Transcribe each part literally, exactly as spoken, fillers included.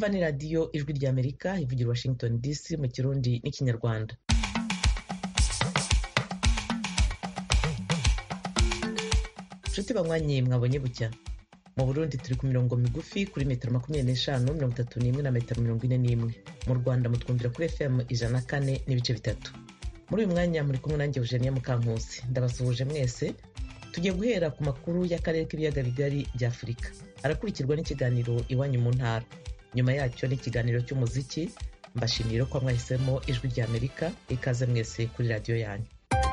mwumva ni radiyo ijwi ry'Amerika ivugira Washington D C mu Kirundi n'Ikinyarwanda. Nshuti banywanyi mwabonye bucya. Mu Burundi turi ku mirongo migufi kuri metero makumyabiri n'eshanu, mirongo itatu n'imwe na metero mirongo ine n'imwe. Mu Rwanda mutwumvira kuri F M ijana na kane n'ibice bitatu. Muri uyu mwanya muri kumwe nanjye Eugenia Mukankusi. Ndabasuhuje mwese. Tugiye guhera ku makuru y'akarere k'ibiyaga bigari bya Afurika. Arakurikirwa n'ikiganiro Iwanyu mu ntara. Nyuma yacyo n'ikiganiro cy'umuziki. Mbashimira ko mwahisemo ijwi ry'Amerika. Ikaze mwese kuri radio yanyu.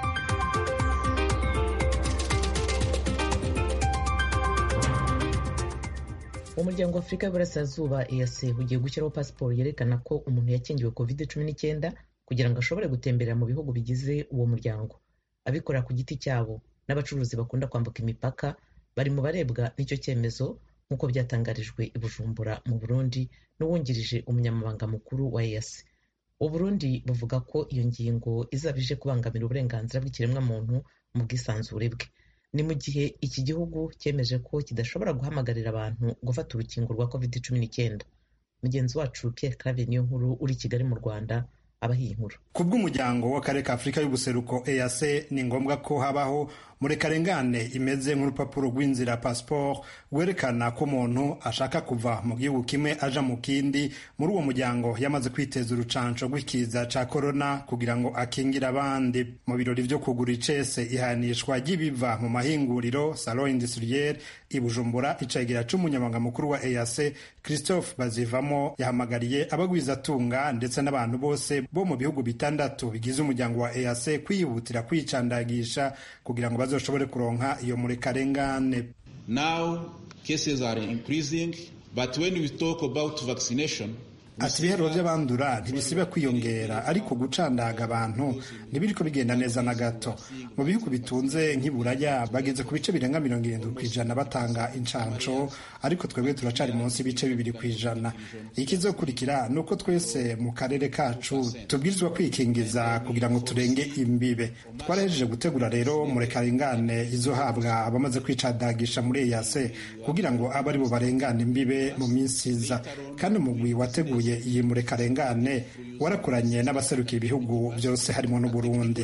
Umuryango wa Afurika y'Uburasirazuba E A C ugiye gushyiraho pasiporo yerekana ko umuntu yakingiwe covid cumi n'icyenda kugira ngo ashobore gutembera mu bihugu bigize uwo muryango. Abikorera ku giti cyabo n'abacuruzi bakunda kwambuka imipaka bari mu barebwa n'icyo cyemezo nk'uko byatangarijwe i Bujumbura mu Burundi n'uwungirije umunyamabanga mukuru wa E A C. U Burundi buvuga ko iyo ngingo izabije kubangamira uburenganzira bw'ikiremwamuntu mu bwisanzure bwe. Ni mu gihe iki gihugu cyemeje ko kidashobora guhamagarira abantu gufata urukingo rwa covid cumi n'icyenda. Mugenzi wacu Pierre Claver niyo nkuru uri Kigali mu Rwanda abahiye inkuru. Kubw'umuryango w'akarere ka Afurika y'ubuseruko E A C ni ngombwa ko habaho murekarengane imeze nk'urupapuro rw'inzira passport werekana ko umuntu ashaka kuva mu gihugu kimwe aja mu kindi muri uwo muryango yamaze kwiteza urucanco rw'ikiza ca corona kugira ngo akingira abandi. Mu birori vyo kugura icese ihanishwa ry'ibiva mu mahinguriro salon industriel i Bujumbura, icegera c'umunyamabanga mukuru wa E A C Christophe Bazivamo yahamagariye abagwizatunga ndetse n'abantu bose bo mu bihugu bitandatu bigize umuryango wa E A C kwihutira kwicandagisha kugira ngo bazoshobore kuronka iyo murekarengane. Now cases are increasing, but when we talk about vaccination, ati ibihero by'abandura ntibisiba kwiyongera, ariko gucandaga abantu ntibiriko bigenda neza na gato. Mu bihugu bitunze nk'iburaya bageze ku bice birenga mirongo irindwi kw'ijana batanga incanco, ariko twebwe turacari munsi ibice bibiri kw'ijana. Ikizokurikira nuko twese mu karere kacu tubwirizwa kwikingiza kugira ngo turenge imbibe. Twarahejeje gutegura rero murekarengane izohabwa abamaze kwicandagisha muri E A C kugira ngo abe ari bo barengana imbibe mu minsi iza, kandi umugwi wateguye iyi murekarengane warakoranye n'abaserukiye ibihugu byose harimo n'u Burundi.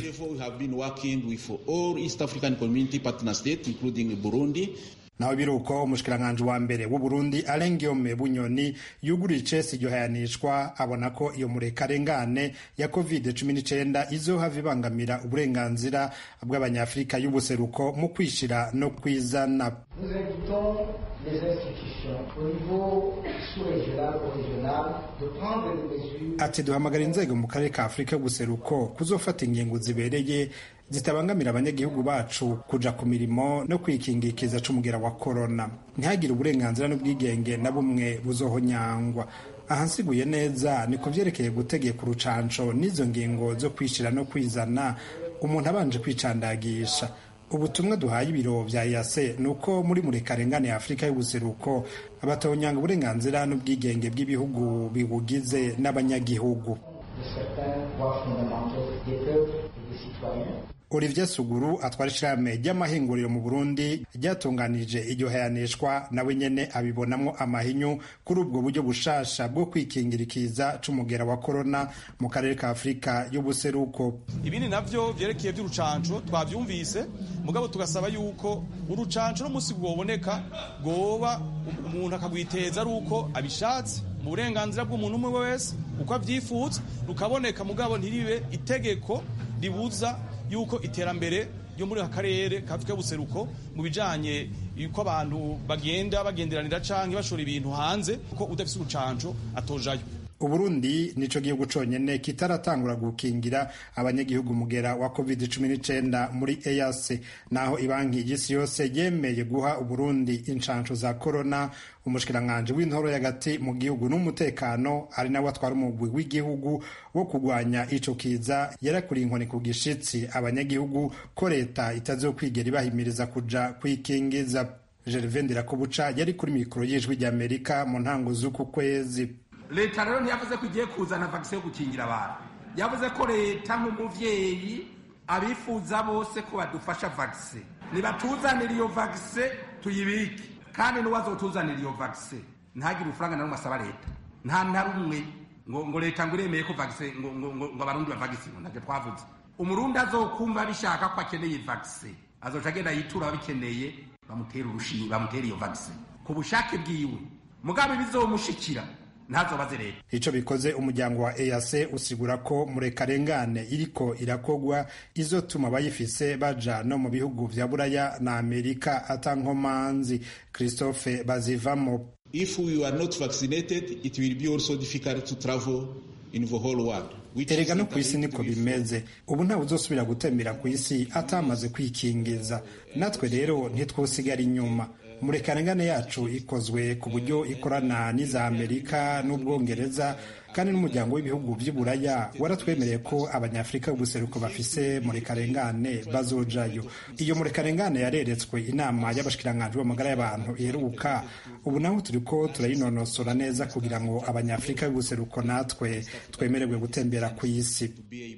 Naho biruko umushikiranganje wa mbere w'u Burundi Alain Guillaume Bunyoni yuguriye icese iryo hayanishwa abona ko iyo murekarengane ya covid cumi n'icyenda izohava ibangamira uburenganzira bw'abanyafrika y'ubuseruko mu kwishira no kwizana. Ati duhamagara inzego mu karere ka Afurika y'ubuseruko kuzofata ingingo zibereye zitabangamira abanyagihugu bacu kuja ku mirimo no kwikingikiza c'umugera wa corona. Ntihagire uburenganzira n'ubwigenge na bumwe buzohonyangwa. Aha nsiguye neza ni ku vyerekeye gutegeka urucanco n'izo ngingo zo kwishira no kwizana umuntu abanje kwicandagisha. Ubutumwa duhaye ibiro vya E A C nuko muri murekarengane ya Afurika y'ubuseruko abatonyanga uburenganzira n'ubwigenge bw'ibihugu bibugize n'abanyagihugu. Olivier Suguru atwara ishirahamwe ry'amahinguriro mu Burundi ryatunganije iryo hayanishwa, nawe nyene abibonamwo amahinyu kuri ubwo buryo bushasha bwo kwikingirikiza c'umugera wa corona mu karere ka Afurika y'ubuseruko. Ibindi navyo vyerekeye by'urucanco twavyumvise, mugabo tugasaba yuko urucanco no musi bwoboneka goba umuntu akagwiteza ari uko abishatse mu burenganzira bw'umuntu umwe wese uko avyifuza, rukaboneka mugabo ntiribe itegeko ribuza yuko iterambere ryo muri akarere ka Afurika y'ubuseruko mu bijanye yuko abantu bagenda bagenderanira canke bashora ibintu hanze kuko udafise urucanco atojayo. Uburundi nico gihugu conyene kitaratangura gukingira abanyagihugu mugera wa covid cumi n'icyenda muri E A C. Naho ibanki y'isi yose yemeye guha Uburundi incanco za corona, umushikiranganje w'intoro y'agati mu gihugu n'umutekano ari nawe atwara umugwi w'igihugu wo kugwanya ico kiza yarakuri inkoni ku gishitsi abanyagihugu ko leta itazokwigera ibahimiriza kuja kwikingiza. Gervais Ndirakobuca yari kuri mikoro y'ijwi ry'Amerika mu ntango z'uku kwezi. Leta rero ntiyavuze ko igiye kuzana vaccine yo gukingira abantu, yavuze ko leta nk'umuvyeyi abifuza bose ko badufasha vaccine, nibatuzanira iyo vaccine tuyibike, kandi n'uwazotuzanira iyo vaccine ntagire urufaranga na rumwe asaba leta. nta na rumwe ngo ngo leta ngo iremeye ko vaccine ngo ngo ngo abarundi ba vaccine ntabwo twavuze. Umurundi azokumva bishaka ko akeneye vaccine azoca agenda yitura abikeneye bamutera urushinge bamutera iyo vaccine ku bushake bwiwe mugabe bizomushikira ntazobaze leta. Ico bikoze umuryango wa E A C usigura ko murekarengane iriko irakogwa izotuma bayifise baja no mu bihugu vya Buraya na Amerika atankomanzi. Christophe Bazivamo: If we are not vaccinated, it will be also difficult to travel in the whole world. Erega no kw'isi niko bimeze. Ubu nta uzosubira gutembera kw'isi atamaze kwikingiza. Natwe rero ntitwosigara inyuma. Murekarengane yacu ikozwe ku buryo ikorana n'iza Amerika n'Ubwongereza, kandi n'umuryango w'ibihugu vy'Uburaya waratwemereye ko abanyafrika b'ubuseruko bafise murekarengane bazojayo. Iyo murekarengane yareretswe inama y'abashikiranganje b'amagara y'abantu iheruka. Ubu naho turiko turayinonosora neza kugira ngo abanyafrika b'ubuseruko natwe twemererwe gutembera kw'isi.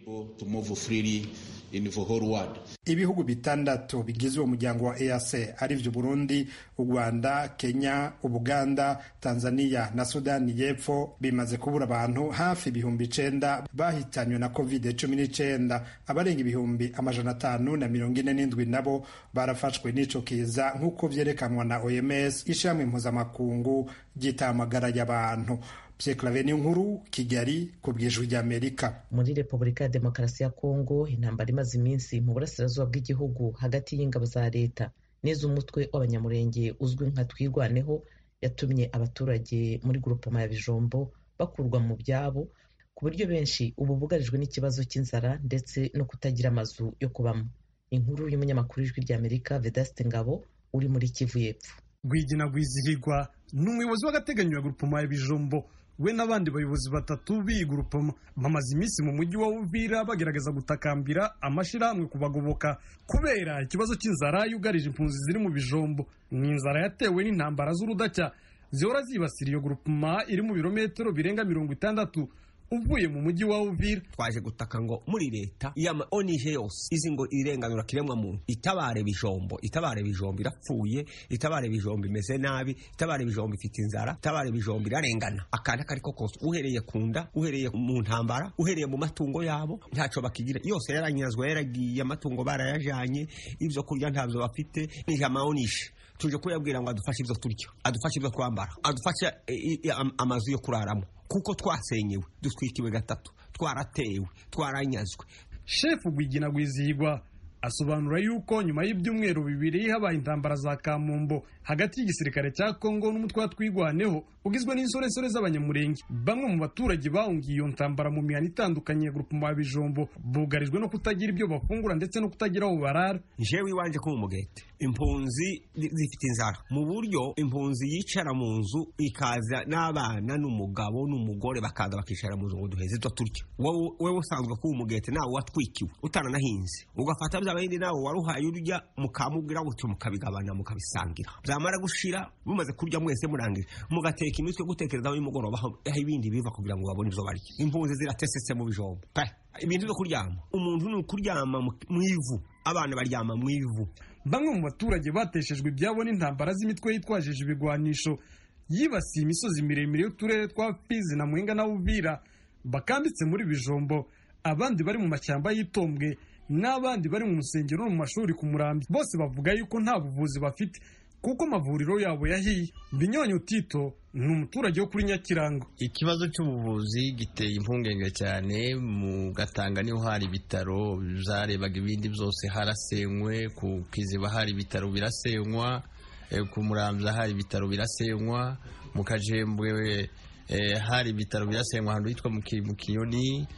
In the whole world. Ibihugu bitandatu bigize uwo muryango wa E A C arivyo Burundi, u Rwanda, Kenya, Ubuganda, Tanzania na Sudani y'Epfo bimaze kubura abantu hafi ibihumbi icenda bahitanywe na covid cumi n'icenda. Abarenga ibihumbi amajana atanu na mirongo ine n'indwi nabo barafashwe n'ico kiza nk'uko vyerekanwa na O M S, ishami mpuzamakungu ry'itamagara y'abantu. Pyeklaven Nkuru, Kigali, ku bw'Ijwi ry'Amerika. Muri Repubulika ya Demokarasi ya Kongo, intambara imaze iminsi mu burasirazuba bw'igihugu hagati y'ingabo za leta n'iz'umutwe w'abanyamurenge uzwi nka Twirwaneho yatumye abaturage muri grupama ya Bijombo bakurwa mu byabo, ku buryo benshi ubu bugarijwe n'ikibazo cy'inzara ndetse no kutagira amazu yo kubamo. Inkuru y'umunyamakuru w'Ijwi ry'Amerika Vedaste Ngabo uri muri Kivu y'Epfo. Gwigina Gwizihirwa n'umuyobozi w'agateganyo ya grupama ya Bijombo we n'abandi bayobozi batatu b'iyi grupama bamaze iminsi mu mujyi wa Uvira bagerageza gutakambira amashirahamwe kubagoboka kubera ikibazo cy'inzara yugarije impunzi ziri mu Bijombo. Ni inzara yatewe n'intambara z'urudacya zihora zibasira iyo grupama iri mu birometero birenga mirongo itandatu uvuye mu mujyi wa Uvira. Twaje gutaka ngo muri leta yama onije yose izi ngo irenganura kiremwa muntu itabare Bijombo, itabare Bijombo irapfuye, itabare Bijombo imeze nabi, itabare Bijombo ifite inzara, itabare Bijombo irarengana. Akana kariko kose uhereye kunda, uhereye mu ntambara, uhereye mu matungo yabo ntaco bakigira, yose yaranyazwa yaragiye, amatungo barayajanye, ivyo kurya ntavyo bafite. Ni jama onishe tuje kuyabwira ngo adufashe ivyo turya, adufashe ivyo twambara, adufashe amazu yo kuraramo, kuko twasenyewe, dutwikiwe gatatu, twaratewe, twaranyazwe. Chef Gwigina Gwizihirwa asobanura yuko nyuma y'ibyumweru bibiri habaye intambara za Kamumbo hagati y'igisirikare cya Kongo n'umutwe wa Twirwaneho ugizwe n'insoresore z'abanyamurenge. Bamwe mu baturage bahungiye iyo ntambara mu mihana itandukanye ya grupama ya Bijombo bugarijwe no kutagira ibyo bafungura ndetse no kutagira aho barara. Jewe iwanje ko mu mugete impunzi zifite inzara mu buryo impunzi yicara mu nzu ikaza n'abana n'umugabo n'umugore bakaza bakicara mu nzu ngo duheze to turya. Wewe usanzwe ko umugete nawe watwikiwe utananahinze ugafata by'abandi nawe waruhaye urya mukamubwira gutyo mukabigabana mukabisangira, byamara gushira bumaze kurya mwese murangije mugateka imitwe gutekereza mu mugoroba aho ibindi biva kugira ngo babone izo barya. Impunzi ziratesetse mu Bijombo pe ibintu byo kuryama, umuntu ni kuryama mu ivu, abana baryama mu ivu. Bamwe mu baturage bateshejwe ibyabo n'intambara z'imitwe yitwajeje ibigwanisho yibasiye imisozi miremire y'uturere twa Fizi na Mwenga na Uvira bakambitse muri Bijombo, abandi bari mu mashyamba y'Itombwe n'abandi bari mu musengero no mu mashuri ku Murambi. Bose bavuga yuko nta buvuzi bafite kuko amavuriro yabo yahiye. Binyonyo Tito ni umuturage wo kuri Nyakirango. Ikibazo cy'ubuvuzi giteye impungenge cyane, mu Gatanga niho hari ibitaro zarebaga ibindi byose harasenywe, ku Kiziba hari ibitaro birasenywa, ku Muramvya hari ibitaro birasenywa, mu Kajembwe eh, hari ibitaro birasenywa ahantu hitwa mu Kiyoni,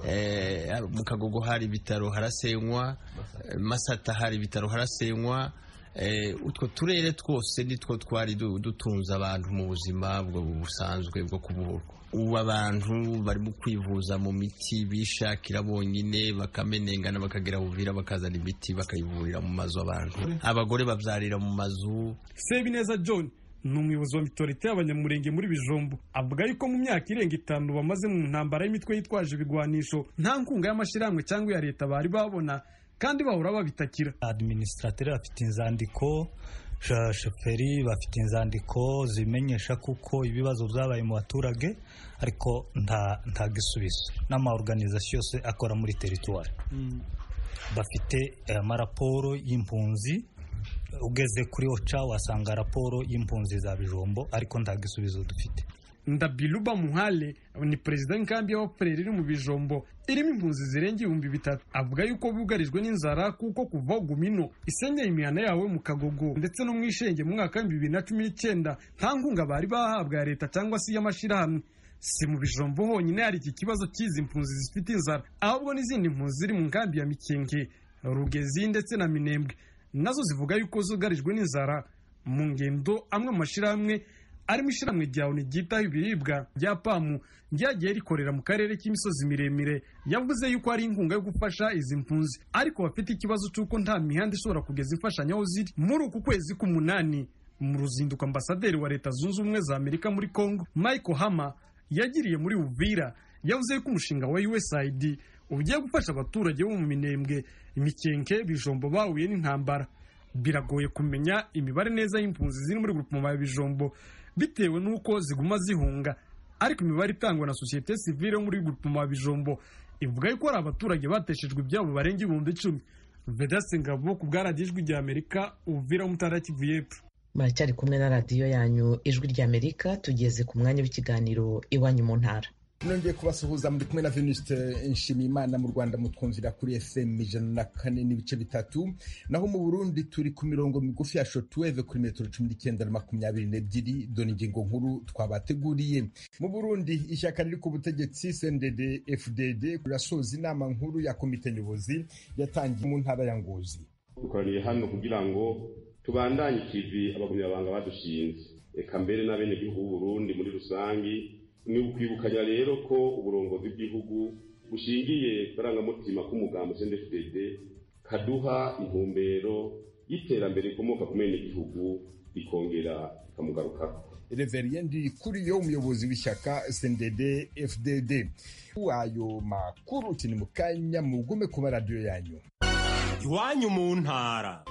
eh, mu Kagogo hari ibitaro harasenywa, Masata hari ibitaro harasenywa. Eh, utwo turere twose nitwo twari dutunza abantu mu buzima bwo busanzwe bwo kuburwa. Ubu abantu barimo kwivuza mu miti bishakira bonyine bakamenengana bakagira Uvira bakazana imiti bakayivurira mu mazu abantu. Abagore bavyarira mu mazu. Sebineza John ni umuyobozi wa mitorite y'abanyamurenge muri Bijombo avuga yuko mu myaka irenga itanu bamaze mu ntambara y'imitwe yitwaje ibigwanisho nta nkunga y'amashiramwe cyangwa ya leta bari babona kandi bahora babitakira. Administrateur afite inzandiko, shoferi bafite inzandiko zimenyesha kuko ibibazo byabaye mu baturage ariko nta nta gisubizo n'amaorganisation yose akora muri territoire mm. bafite amaraporo y'impunzi ugeze kuri oca wasanga raporo y'impunzi za Bijombo ariko nta gisubizo dufite. Ndabiluba Muhale ni president w'inkambi y'abapfureri iri mu Bijombo irimo impunzi zirenga ibihumbi bitatu avuga yuko bugarijwe n'inzara kuko kuva Gumino isenyeye imihana yawe mu Kagogo ndetse no mu Ishenge mu mwaka wa bibiri na cumi n'icyenda nta nkunga bari bahabwa ya leta cyangwa se y'amashirahamwe. Si mu Bijombo honyine hari iki kibazo cy'izi impunzi zifite inzara ahubwo n'izindi impunzi ziri mu nkambi ya Mikenge, Rugezi ndetse na Minembwe nazo zivuga yuko zugarijwe n'inzara mu ngendo amwe mu mashirahamwe arimo ishiramwe rya oni ryitaho ibiribwa rya pamu ryagiye rikorera mu karere k'imisozi miremire yavuze yuko ari inkunga yo gufasha izi mpunzi ariko bafite ikibazo cy'uko nta mihanda ishobora kugeza imfashanyo aho ziri. Muri uku kwezi k'umunani mu ruzinduko ambasaderi wa Leta Zunze Ubumwe za Amerika muri Congo Michael Hama yagiriye muri Uvira yavuze ko umushinga wa U S A I D ugiye gufasha abaturage bo mu Minembwe, Imikenke, Bijombo bahuye n'intambara. Biragoye kumenya imibare neza y'impunzi ziri muri groupement ya Bijombo bitewe nuko ziguma zihunga, ariko imibare itangwa na societe civile muri groupement ya Bijombo ivuga yuko ari abaturage bateshejwe ibyabo barenga ibihumbi icumi. Vedaste Ngabo ku bwaradijwi rya Amerika Uvira Mutara Kivu y'Epfo. Muracyari kumwe na radiyo yanyu Ijwi rya Amerika, tugeze ku mwanya w'ikiganiro Iwanyu mu Ntara. nongeye kubasuhuza muri kumwe na Venuste Nshimiyimana. Mu Rwanda mutwumvira kuri F M ijana na kane n'ibice bitatu, naho mu Burundi turi ku mirongo migufi ya shortwave kuri metero cumi n'icyenda na makumyabiri n'ebyiri. Dore ingingo nkuru twabateguriye. Mu Burundi ishyaka riri ku butegetsi C N D D F D D rirasoza inama nkuru ya komite nyobozi yatangiye mu ntara ya Ngozi. Dukoraniye hano kugira ngo tubandanye ikivi abagumyabanga badushinze, eka mbere n'abene gihugu b'u Burundi muri rusangi. Ni ukwibukanya rero ko uburongozi bw'igihugu bushingiye karangamutima k'umugambo C N D D F D D kaduha intumbero y'iterambere rikomoka ku mene gihugu rikongera rikamugarukako. Reverien Ndikuriyo umuyobozi w'ishyaka C N D D F D D. Ayo makuru kini mu kanya mugume ku radio yanyu. Iwanyu mu ntara.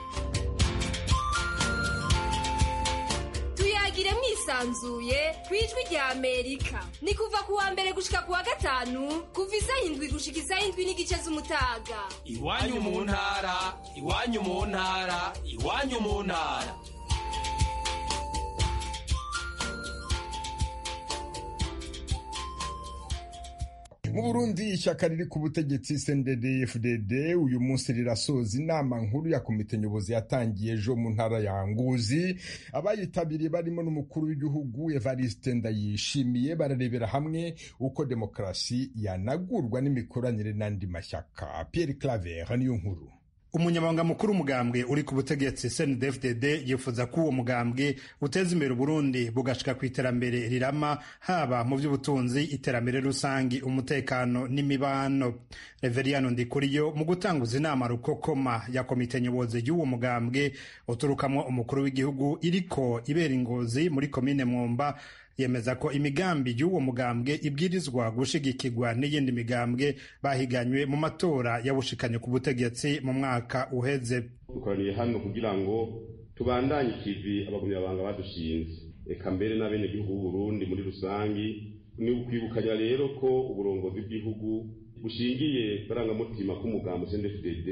Tuyagire mwisanzuye kwijwi rya Amerika. Ni kuva kuwa mbere gushika kuwa gatanu kuva isaha indwi gushika isaha indwi n'igice z'umutaga. Iwanyu mu ntara, iwanyu mu ntara, iwanyu mu ntara. Mu Burundi ishyaka riri ku butegetsi C N D D F D D uyu munsi rirasoza inama nkuru ya komite nyobozi yatangiye ejo mu ntara ya Ngozi. Abayitabiriye barimo n'umukuru w'igihugu Evariste Ndayishimiye bararebera hamwe uko demokrasi yanagurwa n'imikoranire n'andi mashyaka. Pierre Claver niyo nkuru. Umunyamabanga mukuru umugambwe uri ku butegetsi C N D D F D D yifuza ko uwo mugambwe uteza imbere Burundi bugashika ku iterambere rirama, haba mu by'ubutunzi, iterambere rusangi, umutekano n'imibano. Reverien Ndikuriyo mu gutanguza inama rukokoma ya komite nyobozi y'uwo mugambwe uturukamwo umukuru w'igihugu iriko ibera Ngozi muri komine Mwumba yemeza ko imigambi y'uwo mugambwe ibwirizwa gushigikirwa n'iyindi migambwe bahiganywe mu matora yabushikanye ku butegetsi mu mwaka uheze. Dukoraniye hano kugira ngo tubandanye ikivi abagumyabanga badushinze, eka mbere n'abene gihugu b'u Burundi muri rusangi. Ni ukwibukanya rero ko uburongozi bw'igihugu bushingiye karangamutima k'umugambo C N D D F D D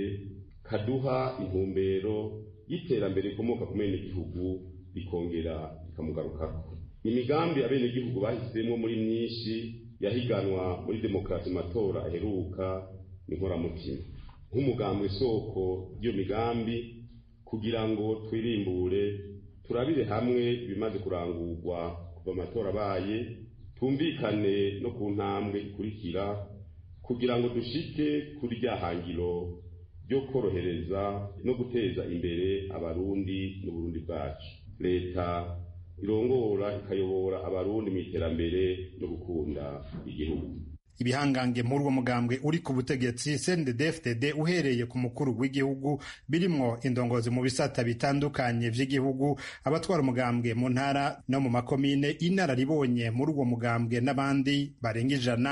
kaduha intumbero y'iterambere rikomoka ku mene gihugu rikongera rikamugarukako. Imigambi abene gihugu bahisemo muri myinshi yahiganwa muri demokrasi matora aheruka ni nkoramutima. Nk'umugambi soko y'iyo migambi kugira ngo twirimbure turabire hamwe ibimaze kurangurwa kuva amatora abaye, tumvikane no ku ntambwe ikurikira kugira ngo dushike kuri rya hangiro ryo korohereza no guteza imbere abarundi n'uburundi bwacu. Leta irongora ikayobora abarundi mu iterambere no gukunda igihugu. Ibihangange muri uwo mugambwe uri ku butegetsi C N D D F D D uhereye ku mukuru w'igihugu birimwo indongozi mu bisata bitandukanye vy'igihugu, abatwara umugambwe mu ntara no mu makomine, inararibonye muri uwo mugambwe n'abandi barenga ijana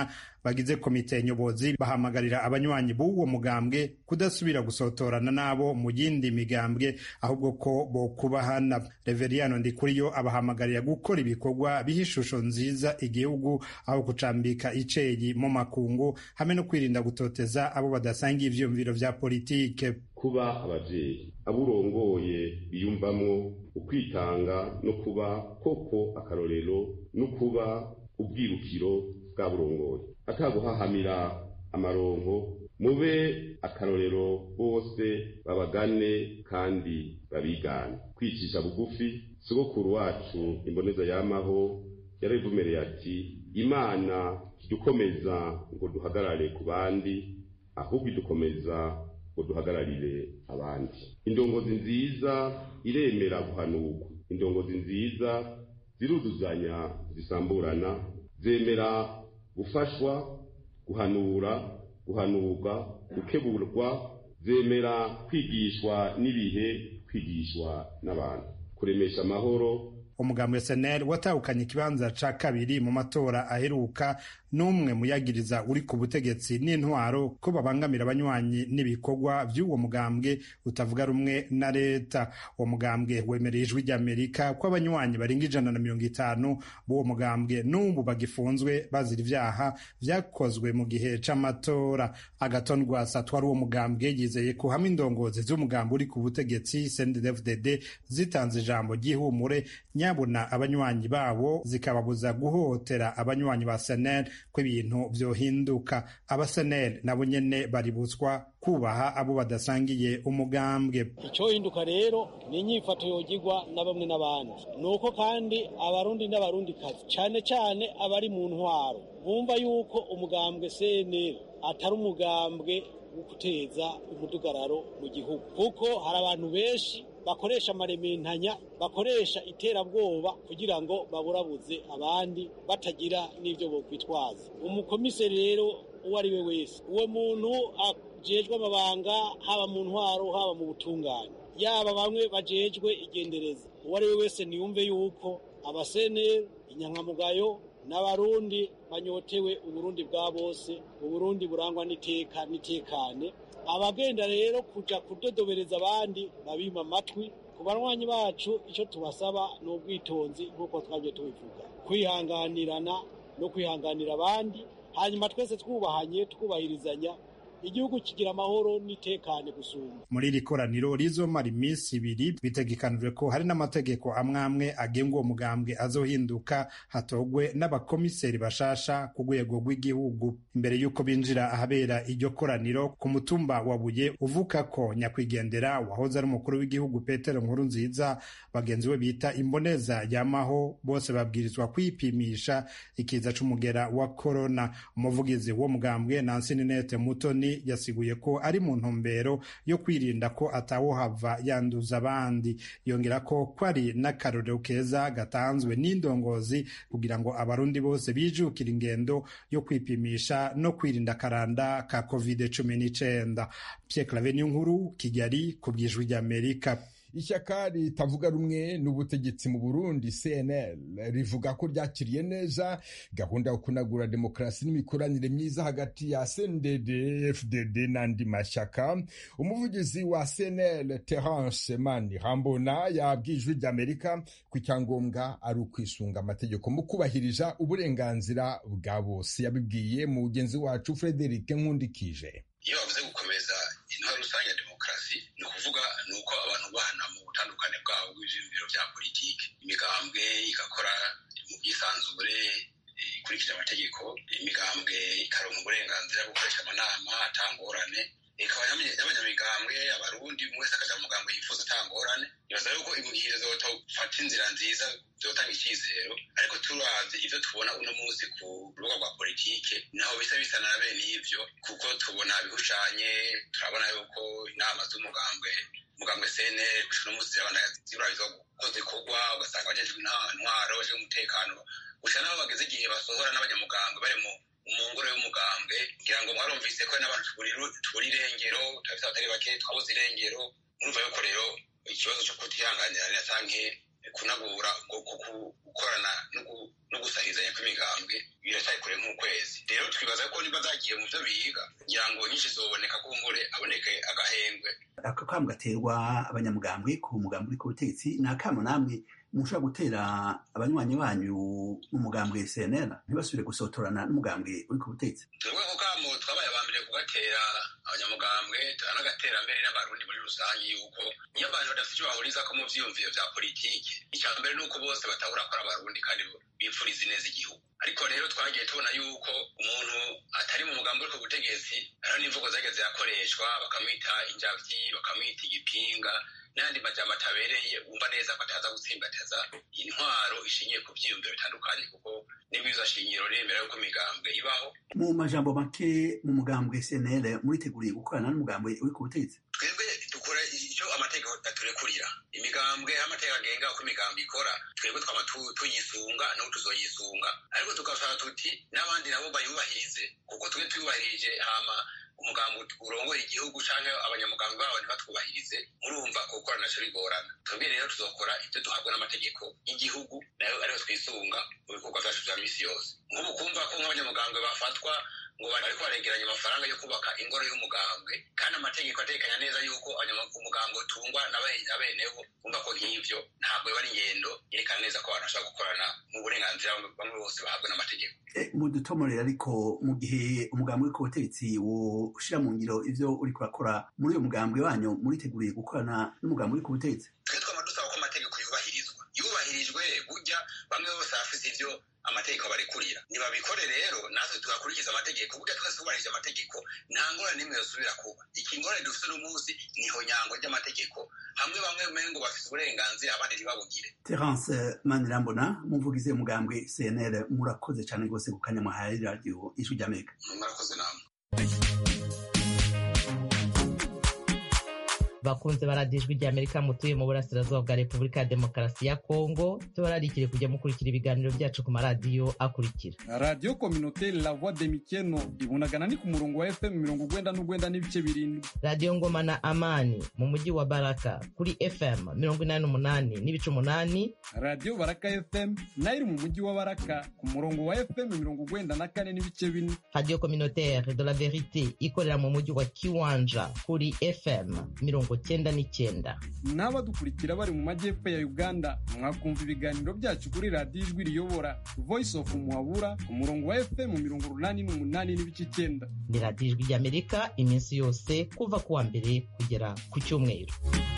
bagize komite nyobozi bahamagarira abanywanyi b'uwo mugambwe kudasubira gusotorana nabo mu yindi migambwe ahubwo ko bokubahana. Reveriyano Ndikuriyo abahamagarira gukora ibikorwa biha ishusho nziza igihugu aho kucambika iceyi mu makungu hamwe no kwirinda gutoteza abo badasangiye ivyiyumviro vya politike. Kuba abavyeyi aburongoye biyumvamwo ukwitanga no kuba koko akarorero no kuba ubwirukiro bwa burongoye ataguhahamira amaronko mube akarorero bose babagane kandi babigane. Kwicisha bugufi sogokuru wacu imboneza yamaho yaravumereye ati Imana kidukomeza ngo duhagarare ku bandi ahubwo idukomeza ngo duhagararire abandi. Indongozi nziza iremera guhanurwa, indongozi nziza ziruduzanya zisamburana, zemera gufashwa, guhanura, guhanurwa, gukeburwa, zemera kwigishwa n'ibihe, kwigishwa n'abantu, kuremesha amahoro. Umugambi wa S N L watahukanye ikibanza ca kabiri mu matora aheruka n'umwe muyagiriza uri ku butegetsi n'intwaro ko babangamira abanywanyi n'ibikorwa vy'uwo mugambwe utavuga rumwe na leta. Uwo mugambwe wemereye ijwi ry'Amerika ko abanywanyi barenga ijana na mirongo itanu b'uwo mugambwe n'ubu bagifunzwe bazira ivyaha vyakozwe mu gihe c'amatora. Agathon Rwasa twari uwo mugambwe yizeye ko hamwe indongozi z'umugambi uri ku butegetsi C N D D F D D zitanze ijambo ry'ihumure nyabuna abanywanyi babo zikababuza guhotera abanywanyi ba S N L ko ibintu vyohinduka. Aba S N L nabo nyene baributswa kubaha abo badasangiye umugambwe. Ico hinduka rero ni inyifato yogirwa na bamwe n'abandi, nuko kandi abarundi n'abarundi kazi cane cane abari mu ntwaro bumva yuko umugambwe C N L atari umugambwe wo guteza umudugararo mu gihugu, kuko hari abantu benshi bakoresha amarementanya, bakoresha iterabwoba kugira ngo baburabuze abandi batagira n'ivyo bokwitwaza. Umukomiseri rero uwo ari we wese, uwo muntu ajejwe amabanga haba mu ntwaro haba mu butungane, yaba bamwe bajejwe igendereza, uwo ari we wese niyumve yuko abasene inyankamugayo n'abarundi banyotewe uburundi bwa bose, uburundi burangwa n'iteka n'itekane. Abagenda rero kuja kudodobereza abandi babima amatwi. Ku banywanyi bacu ico tubasaba ni ubwitonzi nk'uko twabye tubivuga, kwihanganirana no kwihanganira abandi, hanyuma twese twubahanye twubahirizanya, igihugu kigira amahoro n'itekane gusumba. Muri iri koraniro rizomara iminsi ibiri bitegekanijwe ko hari n'amategeko amwe amwe agenga uwo mugambwe azohinduka hatogwe n'abakomiseri bashasha ku rwego rw'igihugu. Imbere y'uko binjira ahabera iryo koraniro ku mutumba wa Buye uvuka ko nyakwigendera wahoze ari umukuru w'igihugu Petero Nkurunziza bagenzi we bita imboneza yamaho bose babwirizwa kwipimisha ikiza c'umugera wa corona. Umuvugizi wo mugambwe Nancy Ninette Mutoni yasiguye ko ari mu ntumbero yo kwirinda ko atawohava yanduza abandi. Yongera ko kwari n'akarorero keza gatanzwe n'indongozi kugira ngo abarundi bose bijukira ingendo yo kwipimisha no kwirinda karanda ka covid cumi n'icenda. Pierre Claver Niyonkuru, Kigali, ku bw'ijwi ry'Amerika. Ishyaka ritavuga rumwe n'ubutegetsi mu Burundi C N L rivuga ko ryakiriye neza gahunda yo kunagura demokarasi n'imikoranire myiza hagati ya C N D D F D D n'andi mashyaka. Umuvugizi wa C N L Terence Manirambona yabwijwe ry'Amerika ku cyangombwa ari ukwisunga amategeko mu kubahiriza uburenganzira bwa bose. Yabibwiye mu mugenzi wacu Frederic Nkundikije. Iyo bavuze gukomeza intwaro rusange ya demokarasi ni ukuvuga ni uko abantu bahana mu butandukane bwabo bw'ivyiyumviro vya politiki, imigambwe igakora mu bwisanzure ikurikije amategeko, imigambwe ikaronka uburenganzira bwo gukoresha amanama atangorane, ikaba y'abanyamigambwe abarundi umwe wese akaja mu mugambwe yifuza atangorane. Nibaza yuko imuhire zotofata inzira nziza zotanga icyizero, ariko turavye ivyo tubona uno munsi ku rubuga rwa politike naho bisa bisa na bene ivyo, kuko tubona bihushanye. Turabona yuko inama z'umugambwe umugambwe C N L uno munsi zirabana zirabizwa ko zikorwa, ugasanga abajejwe intwaro bajejwe umutekano gusa nabo bageze igihe basohora n'abanyamugambwe bari mu umungoro y'umugambwe. Ngira ngo mwarumvise ko n'abantu tubura irengero, turafise abatari bake twabuze irengero. Murumva yuko rero ikibazo cyo kutihanganirana canke kunagura gukorana no gusahizanya kw'imigambwe biracyari kure nk'ukwezi. Rero twibaza ko niba zagiye mu byo biga kugira ngo nyinshi zoboneka kumbure aboneke agahengwe. Ako kamo gaterwa abanyamugambwe ku mugambwe uri ku butegetsi ni akamo namwe mushobora gutera abanywanyi banyu mu mugambwe C N L ntibasubire gusotorana n'umugambwe uri ku butegetsi? Twebwe ako kamo twabaye abambere kugatera abanyamugambwe turanagatera mbere n'abarundi muri rusange yuko iyo abantu badafite icyo bahurizako mu vyiyumviro vya politiki, icya mbere ni uko bose batahura ko ari abarundi kandi bipfuriza ineza igihugu. Ariko rero twagiye tubona yuko umuntu atari mu mugambi uri ku butegetsi hariho n'imvugo zageze yakoreshwa bakamwita injavyi, bakamwita igipinga n'andi majambo atabereye wumva neza ko ataza gutsimbataza intwaro ishingiye ku vyiyumviro bitandukanye kuko n'ibwirizwa shingiro remera yuko imigambwe ibaho. Mu majambo make mu mugambwe C N L muriteguriye gukorana n'umugambwe uri ku butegetsi? Twebwe dukora icyo amategeko aturekurira, imigambwe amategeko agenga uko imigambwe ikora twebwe twama tuyisunga n'ubu tuzoyisunga, ariko tugasaba tuti n'abandi nabo bayubahirize kuko twe tuyubahirije hama umugambi urongoye igihugu canke abanyamugambi babo ntibatwubahirize murumva ko gukora naco bigorana. Twebwe rero tuzokora ivyo duhabwa n'amategeko y'igihugu nayo ariho twisunga mu bikorwa vyacu vya misi yose. Nk'ubu kumva ko nk'abanyamugambwe bafatwa ngo bariko baregeranya amafaranga yo kubaka ingoro y'umugambwe kandi amategeko atekanya neza yuko umugambwe utungwa n'abenewo, kumva ko nk'ivyo ntabwo biba ari ingendo yerekana neza ko abantu bashobora gukorana mu burenganzira bamwe bose bahabwa n'amategeko. Mudutomorera ariko mu gihe umugambwe uri ku butegetsi woshira mu ngiro ivyo uriko urakora muri uyo mugambwe wanyu muriteguriye gukorana n'umugambwe uri ku butegetsi? Twe twama dusaba ko amategeko yubahirizwa, yubahirijwe burya bamwe bose bafise ivyo amategeko barekurira nibabikore rero natwe tugakurikiza amategeko burya twese twubahirije amategeko nta ngorane n'imwe yosubira kuba. Ikingorane dufite n'umunsi niho nyango ry'amategeko hamwe bamwe umengo bafise uburenganzira abandi ntibabugire. Terence Manirambona muvugize umugambwe C N L murakoze cyane rwose ku kanya mwahaye radio Ijwi ry'Amerika. Murakoze namwe. bakunze baradiyo Ijwi ry'Amerika mutuye mu burasirazuba bwa Repubulika ya Demokarasi ya Kongo tubararikire kujya mukurikira ibiganiro byacu ku maradiyo akurikira: Radio Communautaire La Voix de Mikeno ibunagana ni ku murongo wa F M mirongo ugwenda n'ugwenda n'ibice birindwi. Radio Ngoma na Amani mu mujyi wa Baraka kuri F M mirongo inani n'umunani n'ibice umunani. Radio Baraka F M nayo mu mujyi wa Baraka ku murongo wa F M mirongo ugwenda na kane n'ibice bine. Radio Communautaire de la Verite ikorera mu mujyi wa Kiwanja kuri F M mirongo cyenda n'icyenda. N'abadukurikira bari mu majyepfo ya Uganda mwakumva ibiganiro byacu kuri Radio Ijwi riyobora Voice of Muhabura ku murongo wa F M mirongo urunani n'umunani n'ibice icyenda. Ni Radio Ijwi ry'Amerika iminsi yose kuva kuwa mbere kugera ku cyumweru.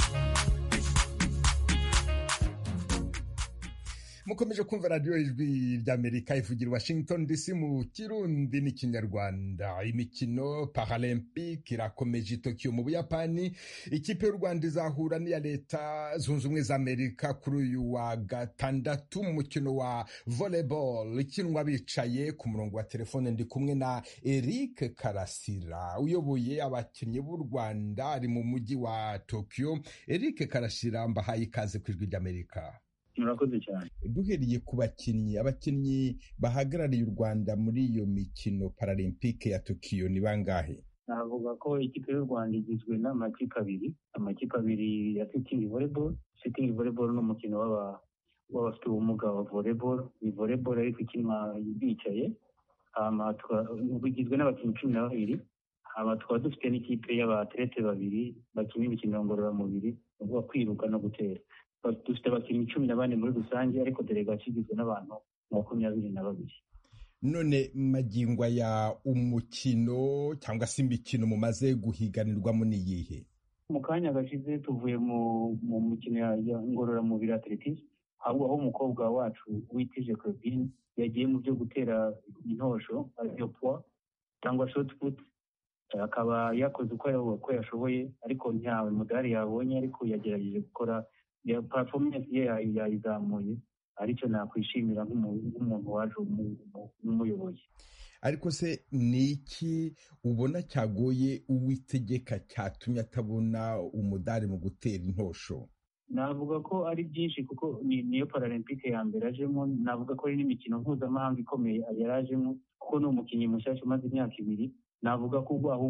mukomeje kumva radio Ijwi ry'Amerika ivugira Washington D C mu Kirundi n'ikinyarwanda. Imikino Paralympique irakomeje Tokyo mu Buyapani. Ikipe y'u Rwanda izahura n'iya Leta Zunze Ubumwe za Amerika kuri uyu wa gatandatu mu mukino wa volleyball ikinwa bicaye. Ku murongo wa telefone ndi kumwe na Eric Karasira uyoboye abakinnyi b'u Rwanda ari mu mujyi wa Tokyo. Eric Karasira mbahaye ikaze ku Ijwi ry'Amerika. Murakoze cyane. Duhereye ku bakinnyi abakinnyi bahagarariye u Rwanda muri iyo mikino Paralympique ya Tokyo ni bangahe? Navuga ko ikipe y'u Rwanda igizwe n'amakipe abiri amakipe abiri ya sitting volleyball. Sitting volleyball ni umukino w'aba w'abafite ubumuga wa volleyball. Ni volleyball ariko ikinwa bicaye. Hama bigizwe n'abakinnyi cumi na babiri. Hama tukaba dufite n'ikipe y'abatlete babiri bakina imikino ngororamubiri uvuga kwiruka no gutera. Dufite abakinnyi cumi na bane muri rusange ariko delegation igizwe n'abantu makumyabiri na babiri. None magingwa ya umukino cyangwa se imikino mumaze guhiganirwamo ni iyihe? Mu kanya gashize tuvuye mu mu mukino ya ngororamubiri atletism, aho aho umukobwa wacu witije Claudine yagiye mu byo gutera intosho ariyo poids cyangwa shot put, akaba yakoze uko yashoboye ariko nta mudari yabonye, ariko yagerageje gukora ya performance ye yayizamuye, aricyo nakwishimira nk'umuntu waje umuyobozi. Ariko se ni iki ubona cyagoye Uwitegeka cyatumye atabona umudari mu gutera intosho? Navuga ko ari byinshi kuko niyo Paralympique ya mbere ajemo. Navuga ko ari n'imikino mpuzamahanga ikomeye yarajemo kuko ni umukinnyi mushyashya umaze imyaka ibiri. Navuga ko ubwo ahubwo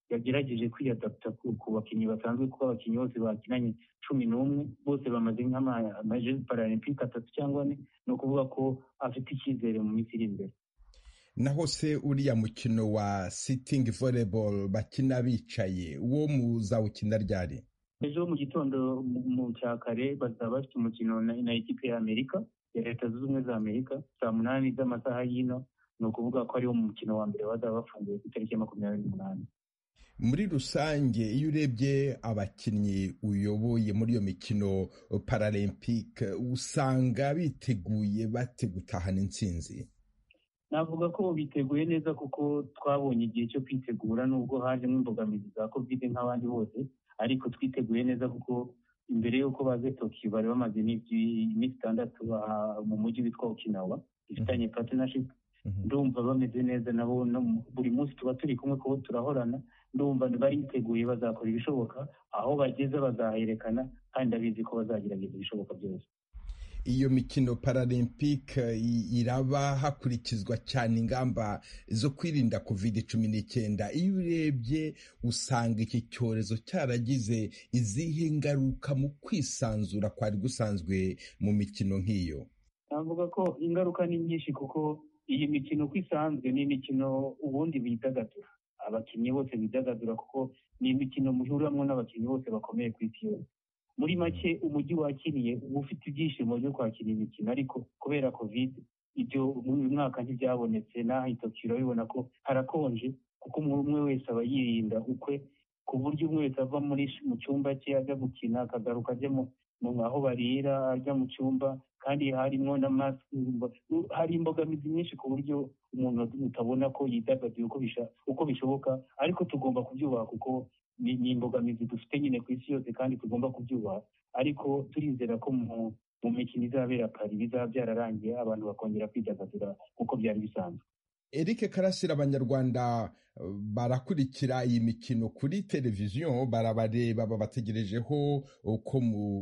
yagerageje kwiyadapta ku bakinnyi basanzwe kuko abakinnyi bose bakinanye cumi n'umwe bose bamaze nk'amajezi paralempike atatu cyangwa ane ni ukuvuga ko afite icyizere mu minsi iri imbere. naho se uriya mukino wa sitting volleyball bakina bicaye uwo muzawukina ryari? ejo mu gitondo mu cya kare bazaba bafite umukino na ekipe ya Amerika ya leta zunze ubumwe za Amerika saa munani z'amasaha y'ino, ni ukuvuga ko ariwo mukino wa mbere bazaba bafunguye ku itariki ya makumyabiri n'umunani. muri rusange iyo urebye abakinnyi uyoboye muri iyo mikino paralempike usanga biteguye bate gutahana intsinzi? navuga ko biteguye neza kuko twabonye igihe cyo kwitegura nubwo hajemo imbogamizi za covid nk'abandi bose, ariko twiteguye neza kuko imbere y'uko baze Tokyo bari bamaze iminsi itandatu mu mujyi witwa Okinawa ifitanye partnership. ndumva bameze neza nabo, buri munsi tuba turi kumwe kuko turahorana. ndumva bariteguye bazakora ibishoboka, aho bageze bazaherekana kandi ndabizi ko bazagerageza ibishoboka byose. iyo mikino paralempike iraba hakurikizwa cyane ingamba zo kwirinda covid cumi n'icyenda. iyo urebye usanga iki cyorezo cyaragize izihe ngaruka mu kwisanzura kwari gusanzwe mu mikino nk'iyo? navuga ko ingaruka ni nyinshi kuko iyi mikino uko isanzwe ni imikino ubundi bidagadura, abakinnyi bose bidagadura kuko ni imikino muhuriramo n'abakinnyi bose bakomeye ku isi yose. muri make umujyi wakiriye uba ufite ibyishimo byo kwakira imikino, ariko kubera covid ibyo uyu mwaka ntibyabonetse. n'aho i Tokyo urabibona ko harakonje kuko umwe wese aba yirinda ukwe, ku buryo umwe wese ava muri mu cyumba cye ajya gukina akagaruka ajya mu aho barira ajya mu cyumba, kandi harimo na masike. hari imbogamizi nyinshi ku buryo umuntu utabona ko yidagaduye uko bishoboka, ariko tugomba kubyubaha kuko ni imbogamizi dufite nyine ku isi yose kandi tugomba kubyubaha. ariko turizera ko mu mikino izabera Paris bizaba byararangiye, abantu bakongera kwidagadura kuko byari bisanzwe. Eric Karasira, abanyarwanda barakurikira iyi mikino kuri televiziyo, barabareba babategerejeho uko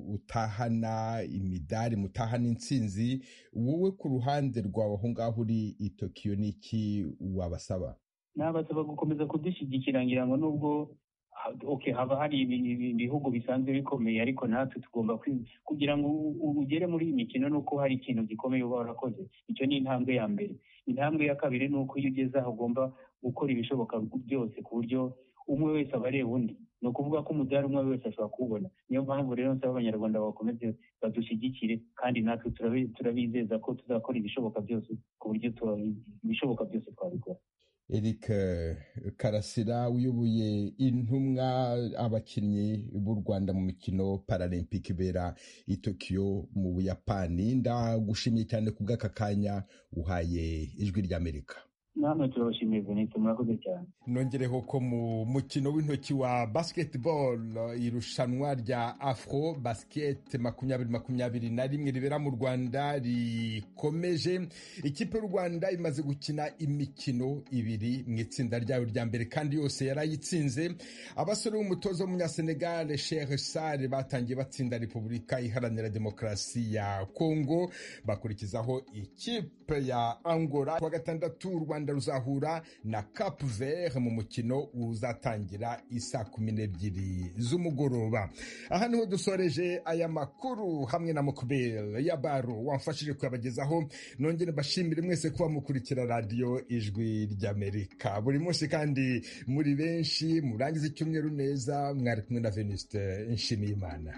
mutahana imidari, mutahana intsinzi. wowe ku ruhande rwawe aho ngaho uri i Tokyo n'iki wabasaba? nabasaba gukomeza kudushyigikira, ngira ngo nubwo okay haba hari ibihugu bisanzwe bikomeye, ariko natwe tugomba kugira ngo ugere muri iyi mikino nuko hari ikintu gikomeye uba warakoze. icyo ni intambwe ya mbere. intambwe ya kabiri ni uko iyo ugeze aho ugomba gukora ibishoboka byose ku buryo umwe wese aba areba undi. ni ukuvuga ko umudari umwe wese ashobora kuwubona. niyo mpamvu rero nsaba abanyarwanda bakomeze badushyigikire, kandi natwe turabizeza ko tuzakora ibishoboka byose ku buryo ibishoboka byose twabikora. Eric Karasira, uyoboye intumwa abakinnyi b'u Rwanda mu mikino paralempike ibera i Tokyo mu Buyapani, ndagushimiye cyane ku bw'aka kanya uhaye Ijwi ry'Amerika. namwe turabashimiye Venise, murakoze cyane. nongereho ko mu mukino w'intoki wa basketball irushanwa rya Afro Basket makumyabiri makumyabiri na rimwe ribera mu Rwanda rikomeje. ikipe y'u Rwanda imaze gukina imikino ibiri mu itsinda ryayo rya mbere kandi yose yarayitsinze. abasore b'umutoza w'umunyasenegal Cheikh Sarr batangiye batsinda Repubulika Iharanira Demokarasi ya Kongo, bakurikizaho ikipe ya Angola. kuwa gatandatu u Rwanda ruzahura na Cap Vert mu mukino uzatangira isaa kumi n'ebyiri z'umugoroba. aha niho dusoreje aya makuru hamwe na Mukbel Yabaro wamfashije kuyabagezaho. nongere bashimire mwese kuba mukurikira radiyo Ijwi ry'Amerika buri munsi kandi muri benshi. murangiza icyumweru neza. mwari kumwe na Venuste Nshimiyimana.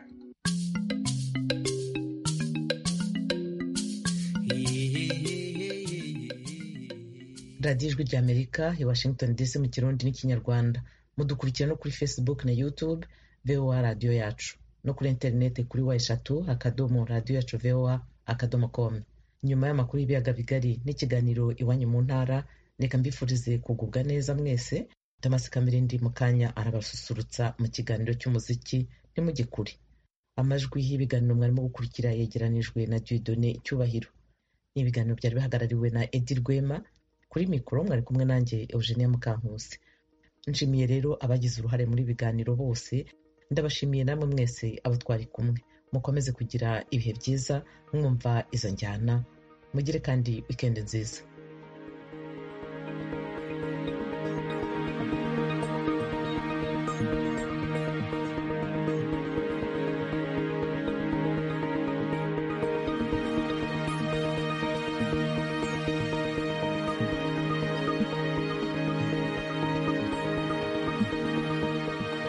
radiyo Ijwi ry'Amerika i Washington D C mu Kirundi n'Ikinyarwanda. mudukurikira no kuri Facebook na YouTube V O A radiyo yacu, no kuri interineti kuri wa eshatu akadomo radiyo yacu V O A akadomo com. nyuma y'amakuru y'ibiyaga bigari n'ikiganiro iwanyu mu ntara, reka mbifurize kugubwa neza mwese. Thomas Kamirindi mu kanya arabasusurutsa mu kiganiro cy'umuziki ntimugikure. amajwi y'ibiganiro mwarimo gukurikira yegeranijwe na Dieudonné Cyubahiro. ibiganiro byari bihagarariwe na Edi Rwema. kuri mikoro mwari kumwe nanjye Eugenia Mukankusi. nshimiye rero abagize uruhare muri biganiro bose. ndabashimiye namwe mwese abo twari kumwe. mukomeze kugira ibihe byiza mwumva izo njyana. mugire kandi weekend nziza.